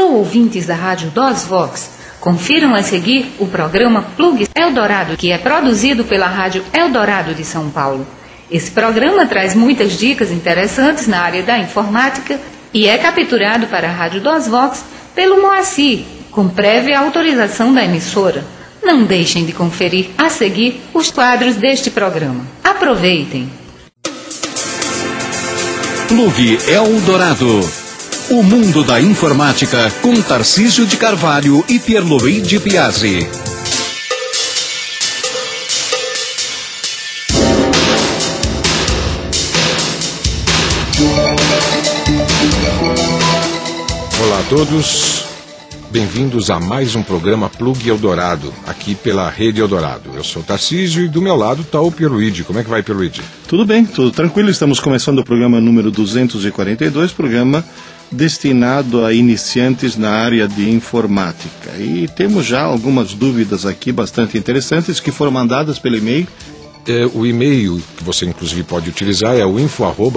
Alô, ouvintes da Rádio DOSVox. Confiram a seguir o programa Plug Eldorado, que é produzido pela Rádio Eldorado de São Paulo. Esse programa traz muitas dicas interessantes na área da informática e é capturado para a Rádio DOSVox pelo Moacir, com prévia autorização da emissora. Não deixem de conferir a seguir os quadros deste programa. Aproveitem! Plug Eldorado. O mundo da informática com Tarcísio de Carvalho e Pierluigi Piazzi. Olá a todos, bem-vindos a mais um programa Plug Eldorado, aqui pela Rede Eldorado. Eu sou o Tarcísio e do meu lado está o Pierluigi. Como é que vai, Pierluigi? Tudo bem, tudo tranquilo. Estamos começando o programa número 242, programa destinado a iniciantes na área de informática. E temos já algumas dúvidas aqui bastante interessantes que foram mandadas pelo e-mail. O e-mail que você inclusive pode utilizar é o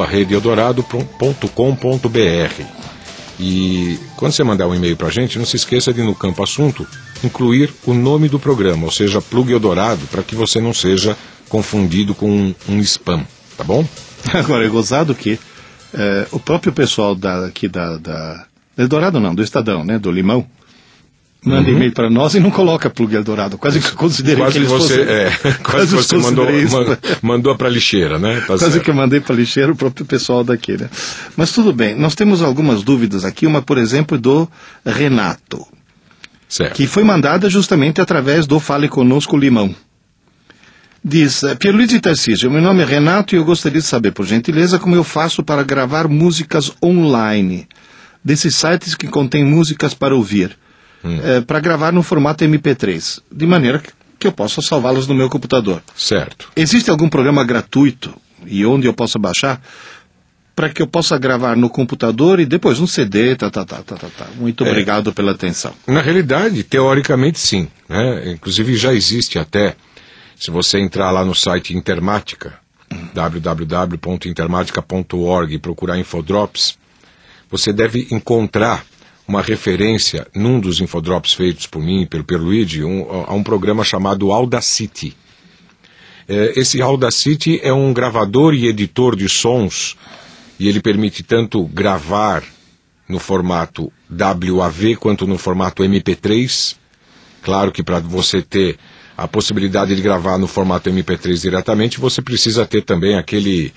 info@redeeldorado.com.br. E quando você mandar um e-mail para a gente, não se esqueça de, no campo assunto, incluir o nome do programa, ou seja, Plug Eldorado, para que você não seja confundido com um spam, tá bom? Agora, é gozado que o próprio pessoal aqui da Eldorado não, do Estadão, né, do Limão, manda e-mail para nós e não coloca Plug Eldorado. Quase que eu considerei que eles fossem... quase você mandou para a lixeira, né? Tá quase certo. que eu mandei para a lixeira o próprio pessoal daqui, né? Mas tudo bem, nós temos algumas dúvidas aqui, uma, por exemplo, do Renato, Certo. que foi mandada justamente através do Fale Conosco Limão. Diz: Pierluigi e Tarcísio, meu nome é Renato e eu gostaria de saber, por gentileza, como eu faço para gravar músicas online, desses sites que contêm músicas para ouvir, para gravar no formato MP3, de maneira que eu possa salvá-las no meu computador. Certo. Existe algum programa gratuito e onde eu possa baixar para que eu possa gravar no computador e depois no CD, Muito obrigado pela atenção. Na realidade, teoricamente sim, né? Inclusive já existe até, se você entrar lá no site Intermática, www.intermatica.org, e procurar Infodrops, você deve encontrar uma referência num dos infodrops feitos por mim, pelo Pierluigi, a um programa chamado Audacity. Esse Audacity é um gravador e editor de sons, e ele permite tanto gravar no formato WAV quanto no formato MP3. Claro que para você ter a possibilidade de gravar no formato MP3 diretamente, você precisa ter também aquele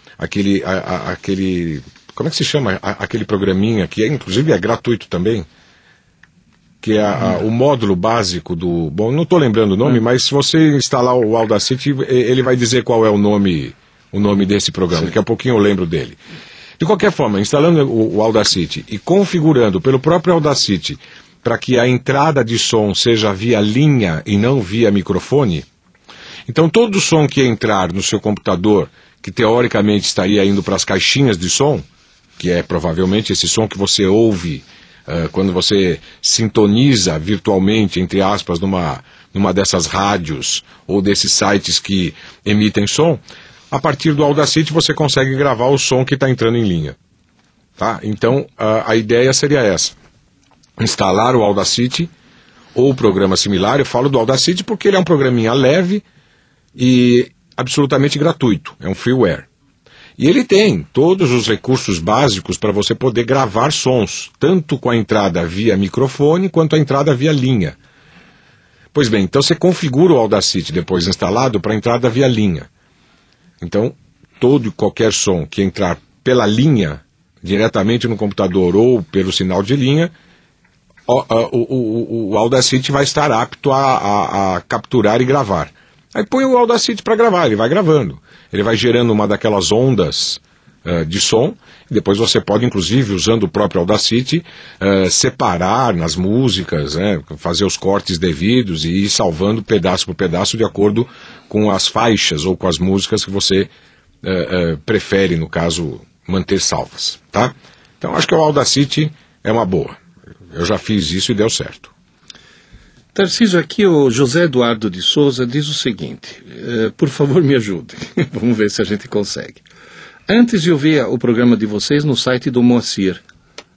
como é que se chama? Aquele programinha que inclusive é gratuito também, que é o módulo básico do... Bom, não estou lembrando o nome, mas se você instalar o Audacity, ele vai dizer qual é o nome desse programa. Sim. Daqui a pouquinho eu lembro dele. De qualquer forma, instalando o Audacity e configurando pelo próprio Audacity para que a entrada de som seja via linha e não via microfone, então todo som que entrar no seu computador, que teoricamente estaria indo para as caixinhas de som, que é provavelmente esse som que você ouve quando você sintoniza virtualmente, entre aspas, numa dessas rádios ou desses sites que emitem som, a partir do Audacity você consegue gravar o som que está entrando em linha. Tá? Então a ideia seria essa: instalar o Audacity ou programa similar. Eu falo do Audacity porque ele é um programinha leve e absolutamente gratuito, é um freeware. E ele tem todos os recursos básicos para você poder gravar sons, tanto com a entrada via microfone quanto a entrada via linha. Pois bem, então você configura o Audacity depois instalado para a entrada via linha. Então, todo e qualquer som que entrar pela linha, diretamente no computador ou pelo sinal de linha, o Audacity vai estar apto a capturar e gravar. Aí põe o Audacity para gravar, ele vai gravando. Ele vai gerando uma daquelas ondas de som, e depois você pode, inclusive, usando o próprio Audacity, separar nas músicas, fazer os cortes devidos e ir salvando pedaço por pedaço de acordo com as faixas ou com as músicas que você prefere, no caso, manter salvas. Tá? Então acho que o Audacity é uma boa. Eu já fiz isso e deu certo. Tarcísio, aqui o José Eduardo de Souza diz o seguinte: por favor me ajude, vamos ver se a gente consegue. Antes de ouvir o programa de vocês no site do Moacir,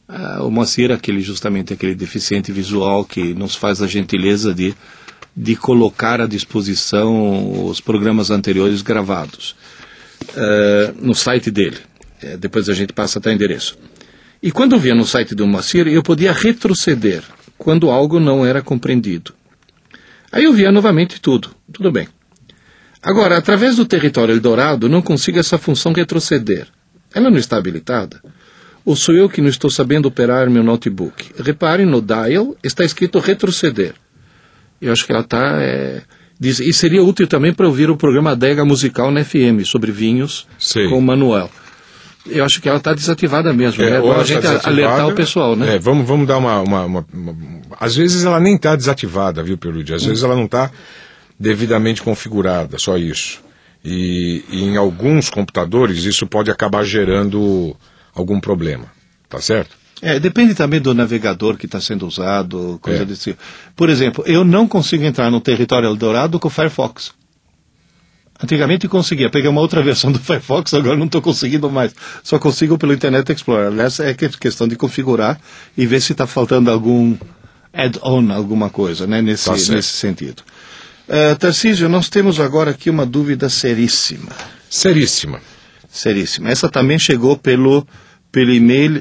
O Moacir é justamente aquele deficiente visual que nos faz a gentileza de colocar à disposição os programas anteriores gravados no site dele. Depois a gente passa até o endereço. E quando eu via no site do Moacir, eu podia retroceder quando algo não era compreendido. Aí eu via novamente tudo bem. Agora, através do território Eldorado, não consigo essa função retroceder. Ela não está habilitada? Ou sou eu que não estou sabendo operar meu notebook? Reparem, no dial está escrito retroceder. Eu acho que ela está... e seria útil também para ouvir o programa Adega Musical na FM, sobre vinhos, com o Manuel. Eu acho que ela está desativada mesmo, né? Para a gente alertar o pessoal, né? Vamos dar uma... Às vezes ela nem está desativada, viu, Pierluigi? Às vezes ela não está devidamente configurada, só isso. E em alguns computadores isso pode acabar gerando algum problema, tá certo? Depende também do navegador que está sendo usado, coisa desse tipo. Por exemplo, eu não consigo entrar no território Eldorado com o Firefox. Antigamente conseguia, peguei uma outra versão do Firefox, agora não estou conseguindo mais. Só consigo pelo Internet Explorer. Essa é questão de configurar e ver se está faltando algum add-on, alguma coisa, né, nesse sentido. Tarcísio, nós temos agora aqui uma dúvida seríssima. Seríssima. Essa também chegou pelo e-mail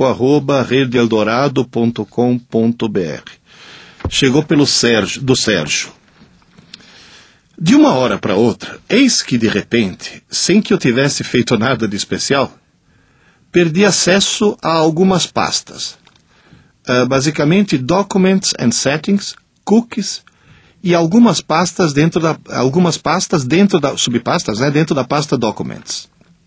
info@redeeldorado.com.br. Chegou do Sérgio. De uma hora para outra, eis que de repente, sem que eu tivesse feito nada de especial, perdi acesso a algumas pastas. Basicamente, Documents and Settings, Cookies e algumas pastas dentro da subpastas, né, dentro da pasta Documents.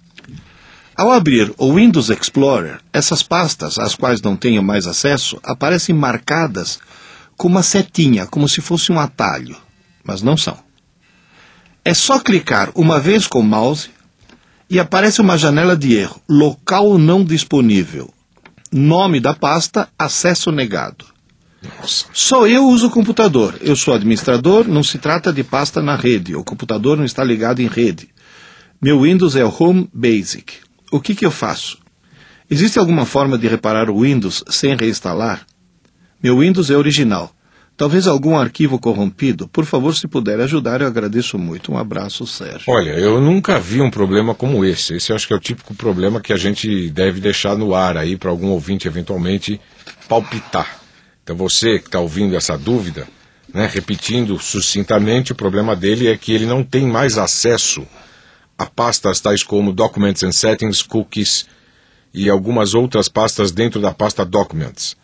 Ao abrir o Windows Explorer, essas pastas, às quais não tenho mais acesso, aparecem marcadas com uma setinha, como se fosse um atalho, mas não são. É só clicar uma vez com o mouse e aparece uma janela de erro, local não disponível, nome da pasta, acesso negado. Nossa. Só eu uso o computador, eu sou administrador, não se trata de pasta na rede, o computador não está ligado em rede. Meu Windows é o Home Basic. O que eu faço? Existe alguma forma de reparar o Windows sem reinstalar? Meu Windows é original. Talvez algum arquivo corrompido. Por favor, se puder ajudar, eu agradeço muito. Um abraço, Sérgio. Olha, eu nunca vi um problema como esse. Esse eu acho que é o típico problema que a gente deve deixar no ar aí para algum ouvinte eventualmente palpitar. Então você que está ouvindo essa dúvida, né, repetindo sucintamente, o problema dele é que ele não tem mais acesso a pastas tais como Documents and Settings, Cookies e algumas outras pastas dentro da pasta Documents.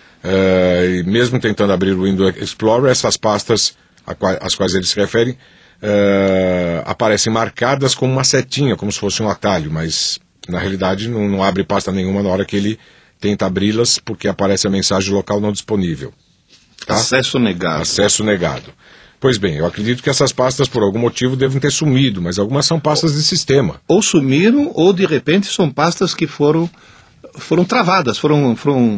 E mesmo tentando abrir o Windows Explorer, essas pastas às quais ele se refere aparecem marcadas como uma setinha, como se fosse um atalho, mas na realidade não abre pasta nenhuma na hora que ele tenta abri-las, porque aparece a mensagem local não disponível. Tá? Acesso negado. Acesso negado. Pois bem, eu acredito que essas pastas por algum motivo devem ter sumido, mas algumas são pastas de sistema. Ou sumiram, ou de repente são pastas que foram travadas, foram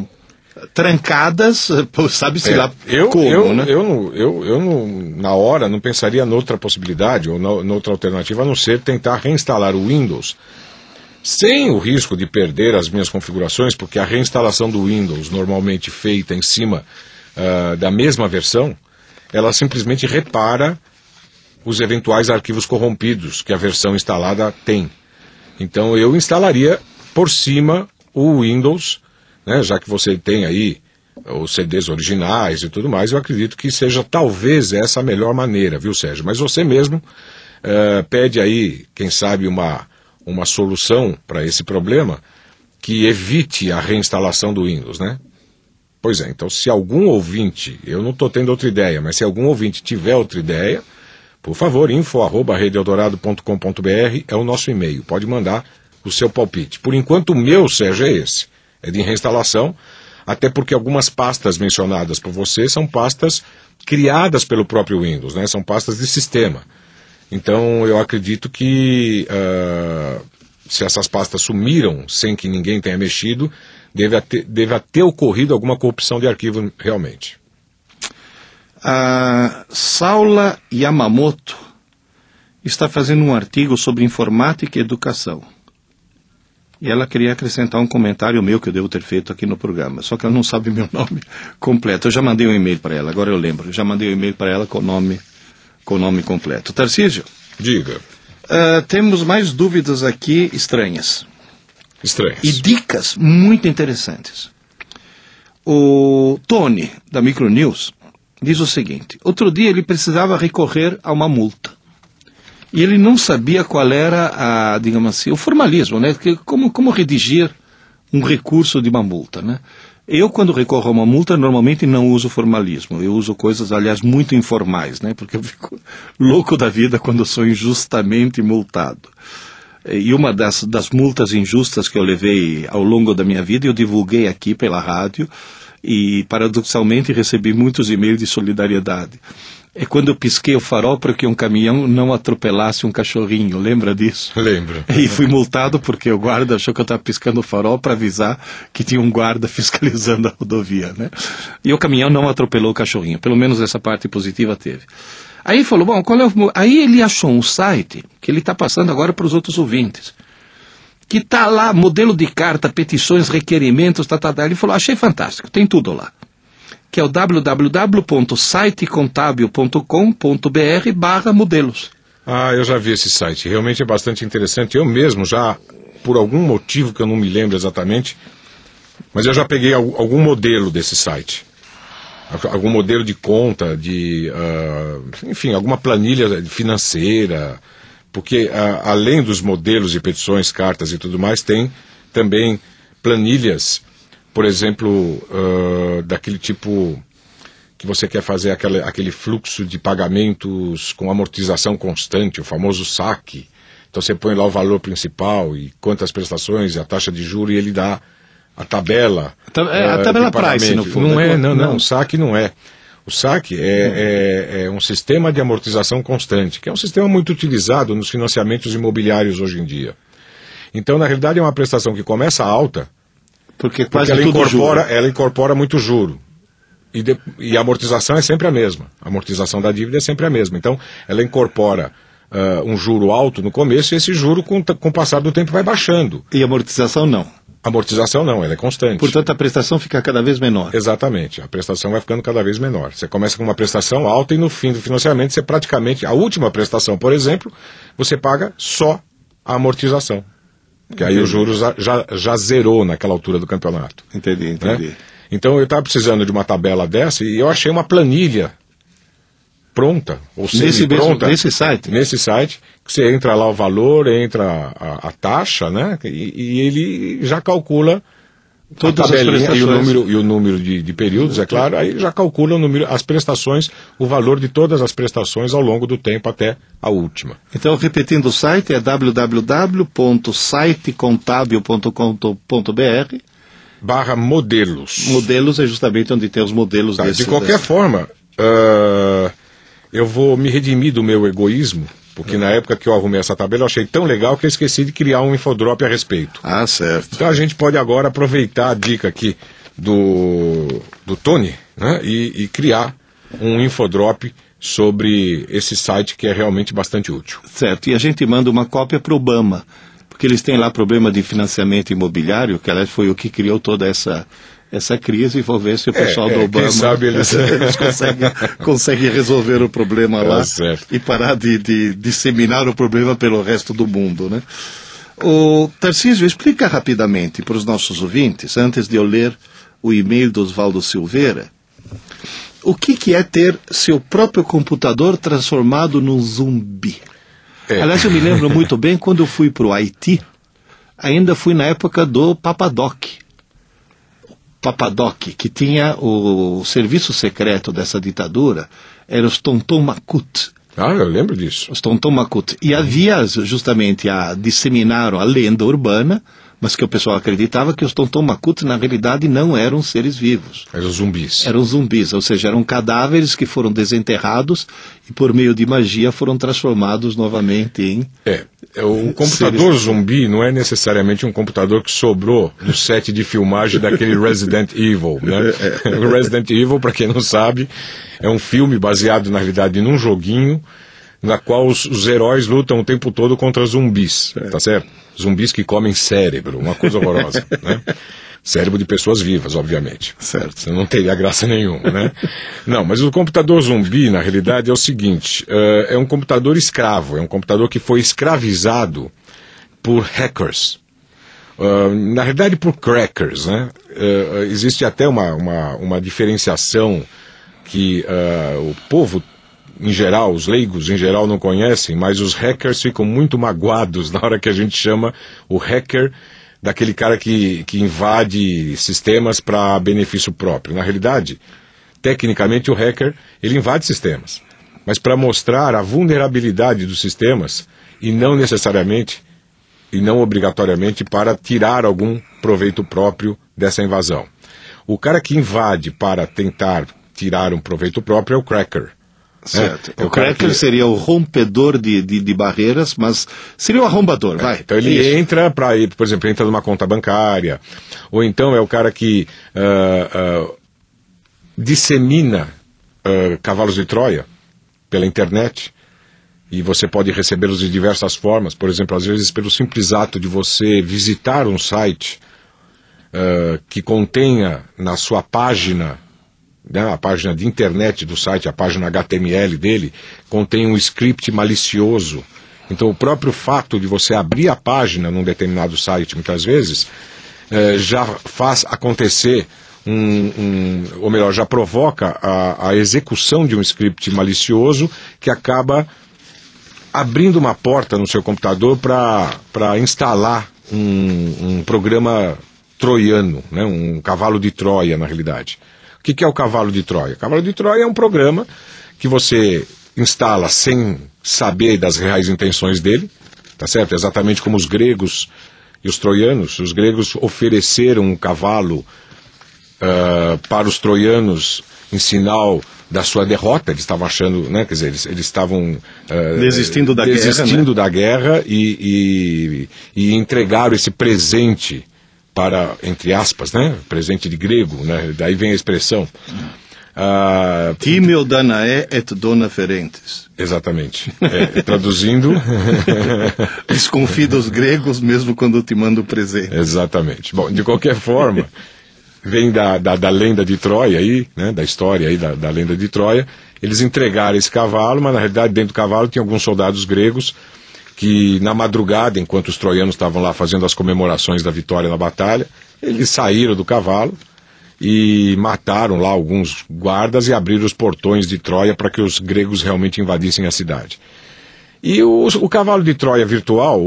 trancadas, sabe-se lá como, né? Eu na hora não pensaria noutra possibilidade ou noutra alternativa, a não ser tentar reinstalar o Windows sem o risco de perder as minhas configurações, porque a reinstalação do Windows, normalmente feita em cima da mesma versão, ela simplesmente repara os eventuais arquivos corrompidos que a versão instalada tem. Então eu instalaria por cima o Windows, né, já que você tem aí os CDs originais e tudo mais, eu acredito que seja talvez essa a melhor maneira, viu, Sérgio? Mas você mesmo pede aí, quem sabe, uma solução para esse problema que evite a reinstalação do Windows, né? Pois é, então se algum ouvinte, eu não estou tendo outra ideia, mas se algum ouvinte tiver outra ideia, por favor, info@redeeldorado.com.br é o nosso e-mail, pode mandar o seu palpite. Por enquanto o meu, Sérgio, é esse, é de reinstalação, até porque algumas pastas mencionadas por você são pastas criadas pelo próprio Windows, né? São pastas de sistema. Então eu acredito que se essas pastas sumiram sem que ninguém tenha mexido, deve ter ocorrido alguma corrupção de arquivo realmente. Saula Yamamoto está fazendo um artigo sobre informática e educação. E ela queria acrescentar um comentário meu que eu devo ter feito aqui no programa. Só que ela não sabe meu nome completo. Eu já mandei um e-mail para ela, agora eu lembro. Já mandei um e-mail para ela com o nome completo. Tarcísio? Diga. Temos mais dúvidas aqui estranhas. Estranhas. E dicas muito interessantes. O Tony, da Micronews, diz o seguinte: outro dia ele precisava recorrer a uma multa. E ele não sabia qual era digamos assim, o formalismo, né? Como redigir um recurso de uma multa, né? Eu, quando recorro a uma multa, normalmente não uso formalismo. Eu uso coisas, aliás, muito informais, né? Porque eu fico louco da vida quando sou injustamente multado. E uma das multas injustas que eu levei ao longo da minha vida, eu divulguei aqui pela rádio e, paradoxalmente, recebi muitos e-mails de solidariedade. É quando eu pisquei o farol para que um caminhão não atropelasse um cachorrinho. Lembra disso? Lembro. E fui multado porque o guarda achou que eu estava piscando o farol para avisar que tinha um guarda fiscalizando a rodovia, né? E o caminhão não atropelou o cachorrinho. Pelo menos essa parte positiva teve. Aí ele falou, bom, aí ele achou um site que ele está passando agora para os outros ouvintes, que está lá, modelo de carta, petições, requerimentos, Ele falou, achei fantástico, tem tudo lá. Que é o www.sitecontabil.com.br/modelos. Eu já vi esse site, realmente é bastante interessante. Eu mesmo já, por algum motivo que eu não me lembro exatamente, mas eu já peguei algum modelo desse site. Algum modelo de conta, enfim, alguma planilha financeira, porque além dos modelos de petições, cartas e tudo mais, tem também planilhas, por exemplo, daquele tipo que você quer fazer aquele fluxo de pagamentos com amortização constante, o famoso saque. Então você põe lá o valor principal e quantas prestações e a taxa de juros e ele dá a tabela. A tabela price, no fundo. Não, o saque não é. O saque é um sistema de amortização constante, que é um sistema muito utilizado nos financiamentos imobiliários hoje em dia. Então, na realidade, é uma prestação que começa alta, porque ela incorpora muito juro. E a amortização é sempre a mesma. A amortização da dívida é sempre a mesma. Então, ela incorpora um juro alto no começo e esse juro, com o passar do tempo, vai baixando. E a amortização não? A amortização não, ela é constante. Portanto, a prestação fica cada vez menor. Exatamente, a prestação vai ficando cada vez menor. Você começa com uma prestação alta e no fim do financiamento, você praticamente, a última prestação, por exemplo, você paga só a amortização. Porque aí o juros já zerou naquela altura do campeonato. Entendi. Né? Então eu estava precisando de uma tabela dessa e eu achei uma planilha pronta, ou semi-pronta. Nesse site? Nesse site, que você entra lá o valor, entra a taxa, né? E ele já calcula todas a tabelinha e o número de períodos, é claro, aí já calcula as prestações, o valor de todas as prestações ao longo do tempo até a última. Então, repetindo o site, é www.sitecontabil.com.br/modelos. Modelos é justamente onde tem os modelos De qualquer forma, eu vou me redimir do meu egoísmo, porque na época que eu arrumei essa tabela eu achei tão legal que eu esqueci de criar um infodrop a respeito. Certo. Então a gente pode agora aproveitar a dica aqui do Tony, né, e criar um infodrop sobre esse site que é realmente bastante útil. Certo, e a gente manda uma cópia para o Obama, porque eles têm lá problema de financiamento imobiliário, que aliás foi o que criou toda essa crise, e vou ver se o pessoal do Obama, quem sabe eles conseguem resolver o problema lá certo. E parar de disseminar o problema pelo resto do mundo, né? O Tarcísio, explica rapidamente para os nossos ouvintes, antes de eu ler o e-mail do Oswaldo Silveira, o que é ter seu próprio computador transformado num zumbi. Aliás, eu me lembro muito bem, quando eu fui para o Haiti, ainda fui na época do Papadoc, que tinha o serviço secreto dessa ditadura, era os Tonton Macoute. Eu lembro disso. Os Tonton Macoute. E havia justamente disseminaram a lenda urbana, mas que o pessoal acreditava que os Tonton Macoute na realidade não eram seres vivos. Eram zumbis. Eram zumbis, ou seja, eram cadáveres que foram desenterrados e por meio de magia foram transformados novamente em... O computador zumbi não é necessariamente um computador que sobrou no set de filmagem daquele Resident Evil, né? O Resident Evil, para quem não sabe, é um filme baseado na realidade num joguinho na qual os heróis lutam o tempo todo contra zumbis, tá certo? Zumbis que comem cérebro, uma coisa horrorosa, né? Cérebro de pessoas vivas, obviamente. Certo. Você não teria graça nenhuma, né? Não, mas o computador zumbi, na realidade, é o seguinte, é um computador escravo, é um computador que foi escravizado por hackers. Na realidade, por crackers, né? Existe até uma diferenciação que o povo, em geral, os leigos em geral não conhecem, mas os hackers ficam muito magoados na hora que a gente chama o hacker daquele cara que invade sistemas para benefício próprio. Na realidade, tecnicamente, o hacker, ele invade sistemas, mas para mostrar a vulnerabilidade dos sistemas e não necessariamente e não obrigatoriamente para tirar algum proveito próprio dessa invasão. O cara que invade para tentar tirar um proveito próprio é o cracker. Certo. O cracker seria o rompedor de barreiras, mas seria o arrombador, vai. Então ele entra para ir, por exemplo, entra numa conta bancária, ou então é o cara que dissemina cavalos de Troia pela internet, e você pode recebê-los de diversas formas, por exemplo, às vezes pelo simples ato de você visitar um site que contenha na sua página, né, a página de internet do site, a página HTML dele, contém um script malicioso. Então o próprio fato de você abrir a página num determinado site, muitas vezes, já faz acontecer ou melhor, já provoca a execução de um script malicioso que acaba abrindo uma porta no seu computador para instalar um programa troiano, né, um cavalo de Troia, na realidade. O que é o cavalo de Troia? O cavalo de Troia é um programa que você instala sem saber das reais intenções dele, tá certo? Exatamente como os gregos e os troianos. Os gregos ofereceram um cavalo para os troianos em sinal da sua derrota. Eles estavam achando, né, quer dizer, eles estavam desistindo da guerra e entregaram esse presente para, entre aspas, né, presente de grego, né, daí vem a expressão. Timeo Danae et dona ferentes. Exatamente. Traduzindo... Desconfie dos gregos mesmo quando te mando presente. Exatamente. Bom, de qualquer forma, vem da lenda de Troia aí, né, da história aí da lenda de Troia. Eles entregaram esse cavalo, mas na realidade dentro do cavalo tinha alguns soldados gregos que na madrugada, enquanto os troianos estavam lá fazendo as comemorações da vitória na batalha, eles saíram do cavalo e mataram lá alguns guardas e abriram os portões de Troia para que os gregos realmente invadissem a cidade. E o cavalo de Troia virtual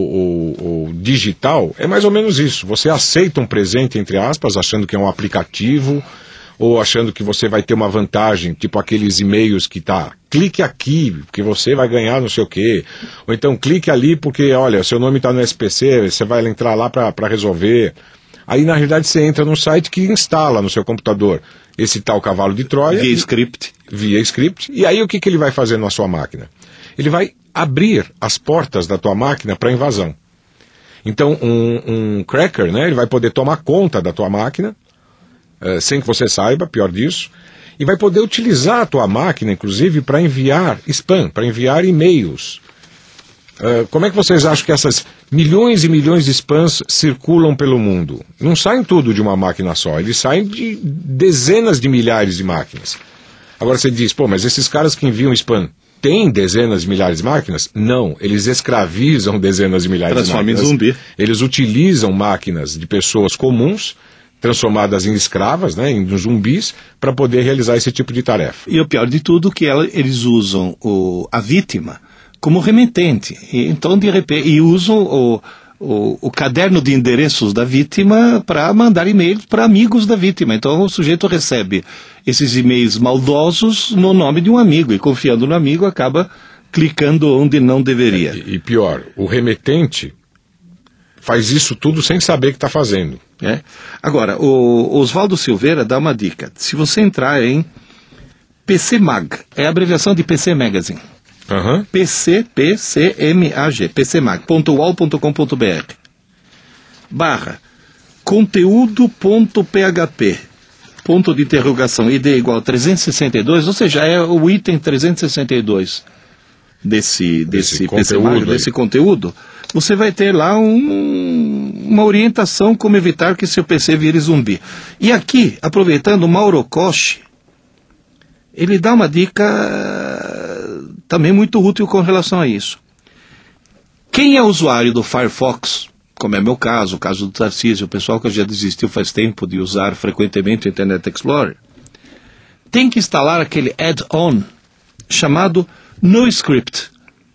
ou digital é mais ou menos isso. Você aceita um presente, entre aspas, achando que é um aplicativo, ou achando que você vai ter uma vantagem, tipo aqueles e-mails que tá, clique aqui, porque você vai ganhar não sei o quê, ou então clique ali porque, olha, seu nome está no SPC, você vai entrar lá para resolver. Aí, na realidade, você entra num site que instala no seu computador esse tal cavalo de Troia. Via script. E aí, o que ele vai fazer na sua máquina? Ele vai abrir as portas da tua máquina para invasão. Então, um cracker, né, ele vai poder tomar conta da tua máquina, sem que você saiba, pior disso, e vai poder utilizar a tua máquina, inclusive, para enviar spam, para enviar e-mails. Como é que vocês acham que essas milhões e milhões de spams circulam pelo mundo? Não saem tudo de uma máquina só, eles saem de dezenas de milhares de máquinas. Agora você diz, mas esses caras que enviam spam têm dezenas de milhares de máquinas? Não, eles escravizam dezenas de milhares de máquinas. Transforma em zumbi. Eles utilizam máquinas de pessoas comuns, transformadas em escravas, né, em zumbis, para poder realizar esse tipo de tarefa. E o pior de tudo é que eles usam a vítima como remetente. Então, de repente, e usam o caderno de endereços da vítima para mandar e-mails para amigos da vítima. Então, o sujeito recebe esses e-mails maldosos no nome de um amigo e, confiando no amigo, acaba clicando onde não deveria. E pior, o remetente faz isso tudo sem saber que está fazendo. Agora, o Oswaldo Silveira dá uma dica. Se você entrar em PC Mag, é a abreviação de PC Magazine. PCMAG, pcmag.ual.com.br /conteúdo.php ponto de interrogação ID igual 362, ou seja, é o item 362 desse conteúdo, desse conteúdo, você vai ter lá uma orientação como evitar que seu PC vire zumbi. E aqui, aproveitando, o Mauro Koshi, ele dá uma dica também muito útil com relação a isso. Quem é usuário do Firefox, como é meu caso, o caso do Tarcísio, o pessoal que já desistiu faz tempo de usar frequentemente o Internet Explorer, tem que instalar aquele add-on chamado NoScript.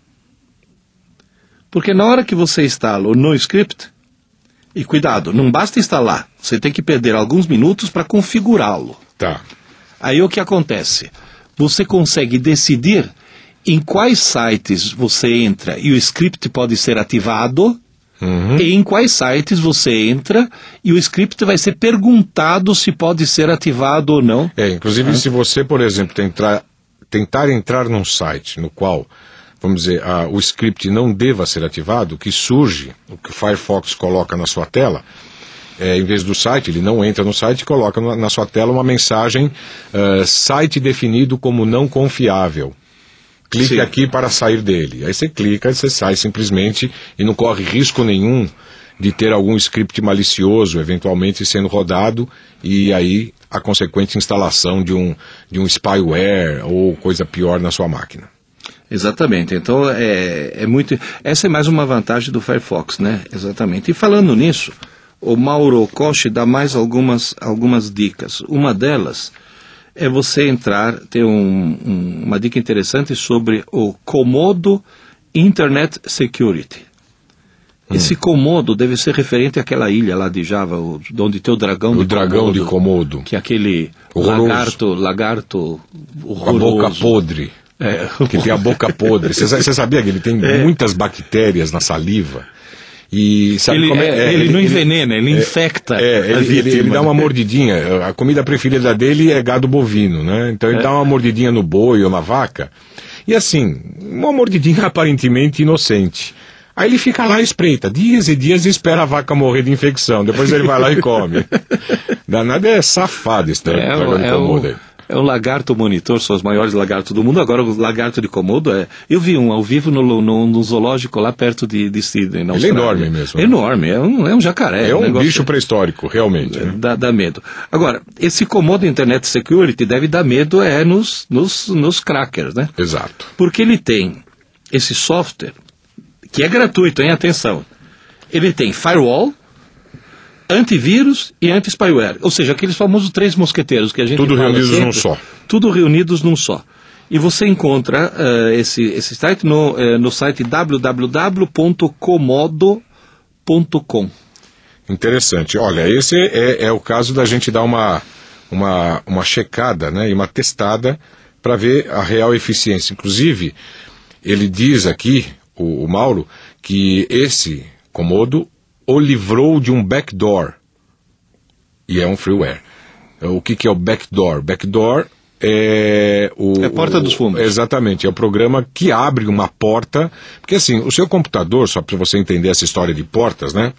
Porque na hora que você instala o NoScript, e cuidado, não basta instalar, você tem que perder alguns minutos para configurá-lo. Tá. Aí o que acontece? Você consegue decidir em quais sites você entra e o script pode ser ativado, e em quais sites você entra e o script vai ser perguntado se pode ser ativado ou não. Inclusive se você, por exemplo, tentar entrar num site no qual, vamos dizer, o script não deva ser ativado, que surge, o que o Firefox coloca na sua tela, em vez do site, ele não entra no site e coloca na sua tela uma mensagem, site definido como não confiável. Clique aqui para sair dele. Aí você clica e você sai simplesmente e não corre risco nenhum de ter algum script malicioso eventualmente sendo rodado e aí a consequente instalação de um spyware ou coisa pior na sua máquina. Exatamente. Então, essa é mais uma vantagem do Firefox, né? Exatamente. E falando nisso, o Mauro Koshi dá mais algumas dicas. Uma delas é você entrar, tem uma dica interessante sobre o Comodo Internet Security. Esse Comodo deve ser referente àquela ilha lá de Java, onde tem o dragão de Komodo. Que é aquele lagarto horroroso. Com a boca podre. Que tem a boca podre. Você sabia que ele tem muitas bactérias na saliva? E sabe ele não envenena, ele infecta. Ele dá uma mordidinha. A comida preferida dele é gado bovino, né? Então ele dá uma mordidinha no boi ou na vaca. E assim, uma mordidinha aparentemente inocente. Aí ele fica lá e espreita, dias e dias, e espera a vaca morrer de infecção. Depois ele vai lá e come. Danado é safado esse dragão de Komodo aí. É um lagarto monitor, são os maiores lagartos do mundo. Agora o lagarto de Komodo eu vi um ao vivo no zoológico lá perto de Sydney, na Austrália. Ele é enorme mesmo. É enorme, é um jacaré. É um bicho pré-histórico, realmente. Né? Dá medo. Agora, esse Comodo Internet Security deve dar medo nos crackers, né? Exato. Porque ele tem esse software, que é gratuito, hein? Atenção. Ele tem firewall, antivírus e anti-spyware. Ou seja, aqueles famosos 3 mosqueteiros que a gente tudo fala reunidos sempre, num só. Tudo reunidos num só. E você encontra esse site no site www.comodo.com. Interessante. Olha, esse é o caso da gente dar uma checada, né, e uma testada para ver a real eficiência. Inclusive, ele diz aqui, o Mauro, que esse Comodo o livrou de um backdoor. E é um freeware. O que é o backdoor? Backdoor é a porta dos fundos. Exatamente, é o programa que abre uma porta. Porque assim, o seu computador, só para você entender essa história de portas, né?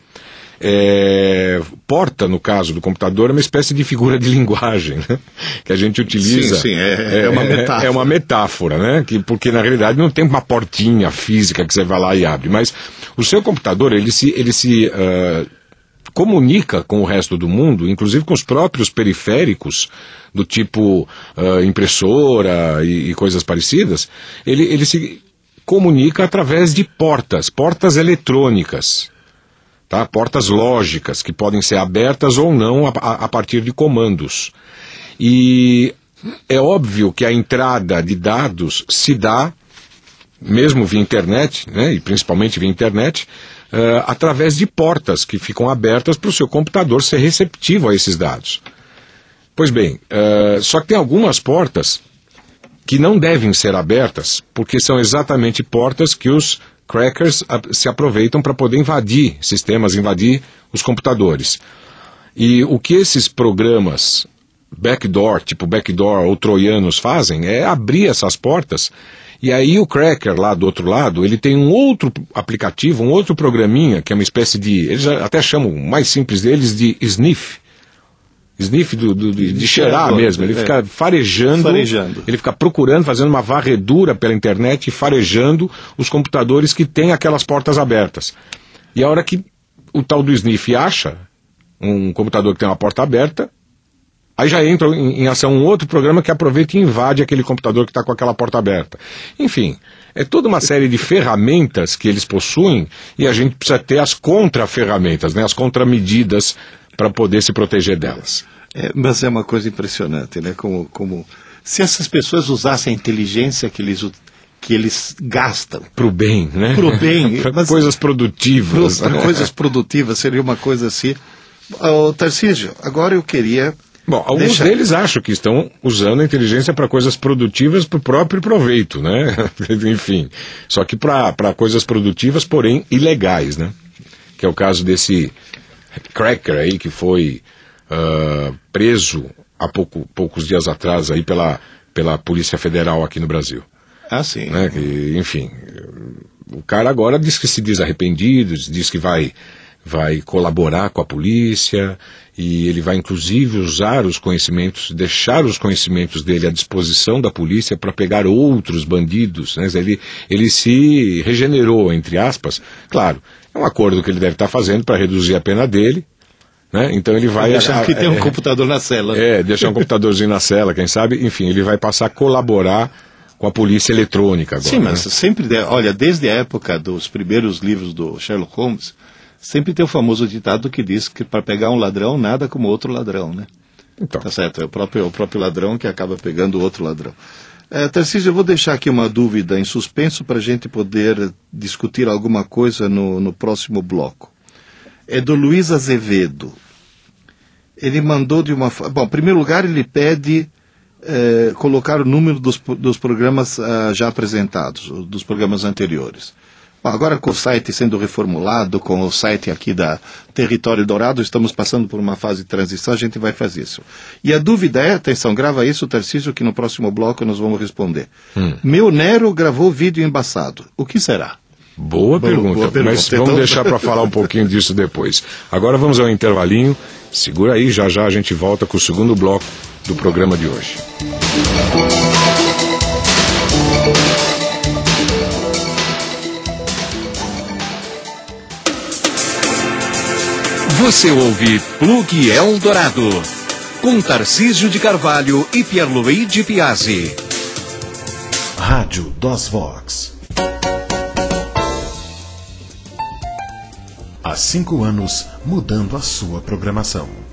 Porta, no caso do computador, é uma espécie de figura de linguagem, né? Que a gente utiliza. Sim, é uma metáfora. É uma metáfora, né? Porque na realidade não tem uma portinha física que você vai lá e abre, mas o seu computador, ele se comunica com o resto do mundo, inclusive com os próprios periféricos, do tipo impressora e coisas parecidas. Ele se comunica através de portas eletrônicas. Tá? Portas lógicas, que podem ser abertas ou não a partir de comandos. E é óbvio que a entrada de dados se dá, mesmo via internet, né, e principalmente via internet, através de portas que ficam abertas para o seu computador ser receptivo a esses dados. Pois bem, só que tem algumas portas que não devem ser abertas, porque são exatamente portas que os crackers se aproveitam para poder invadir sistemas, invadir os computadores. E o que esses programas backdoor, tipo backdoor ou troianos fazem é abrir essas portas, e aí o cracker lá do outro lado, ele tem um outro aplicativo, um outro programinha, que é uma espécie de, eles até chamam o mais simples deles de sniff, Sniff de cheirar mesmo. Ele fica farejando, ele fica procurando, fazendo uma varredura pela internet e farejando os computadores que têm aquelas portas abertas. E a hora que o tal do Sniff acha um computador que tem uma porta aberta, aí já entra em ação um outro programa que aproveita e invade aquele computador que está com aquela porta aberta. Enfim, é toda uma série de ferramentas que eles possuem e a gente precisa ter as contra-ferramentas, né, as contramedidas para poder se proteger delas. Mas é uma coisa impressionante, né? Como se essas pessoas usassem a inteligência que eles gastam para o bem, né? Para o bem. Para coisas produtivas. Para coisas produtivas, seria uma coisa assim. Tarcísio, agora eu queria... Bom, alguns deles acham que estão usando a inteligência para coisas produtivas para o próprio proveito, né? Enfim, só que para coisas produtivas, porém ilegais, né? Que é o caso desse cracker aí que foi preso há poucos dias atrás aí pela Polícia Federal aqui no Brasil. Ah, sim. Né? Enfim, o cara agora diz que se diz arrependido, diz que vai colaborar com a polícia e ele vai inclusive usar os conhecimentos, deixar os conhecimentos dele à disposição da polícia para pegar outros bandidos, né? Ele se regenerou, entre aspas. Claro, é um acordo que ele deve estar fazendo para reduzir a pena dele, né? Então ele vai... Deixar que tem um computador na cela. Deixar um computadorzinho na cela, quem sabe, enfim, ele vai passar a colaborar com a polícia eletrônica agora. Sim, mas sempre, olha, desde a época dos primeiros livros do Sherlock Holmes, sempre tem o famoso ditado que diz que para pegar um ladrão, nada como outro ladrão, né? Então. Tá certo, é o próprio ladrão que acaba pegando o outro ladrão. Tarcísio, eu vou deixar aqui uma dúvida em suspenso para a gente poder discutir alguma coisa no próximo bloco. É do Luiz Azevedo. Ele mandou de uma... Bom, em primeiro lugar, ele pede colocar o número dos programas já apresentados, dos programas anteriores. Bom, agora com o site sendo reformulado, com o site aqui da Território Dourado, estamos passando por uma fase de transição, a gente vai fazer isso. E a dúvida é, atenção, grava isso, Tarcísio, que no próximo bloco nós vamos responder. Meu Nero gravou vídeo embaçado. O que será? Boa pergunta, mas vamos deixar para falar um pouquinho disso depois. Agora vamos ao intervalinho, segura aí, já a gente volta com o segundo bloco do programa de hoje. Você ouve Plug Eldorado, com Tarcísio de Carvalho e Pierluigi Piazzi. Rádio DOSVox. Há 5 anos, mudando a sua programação.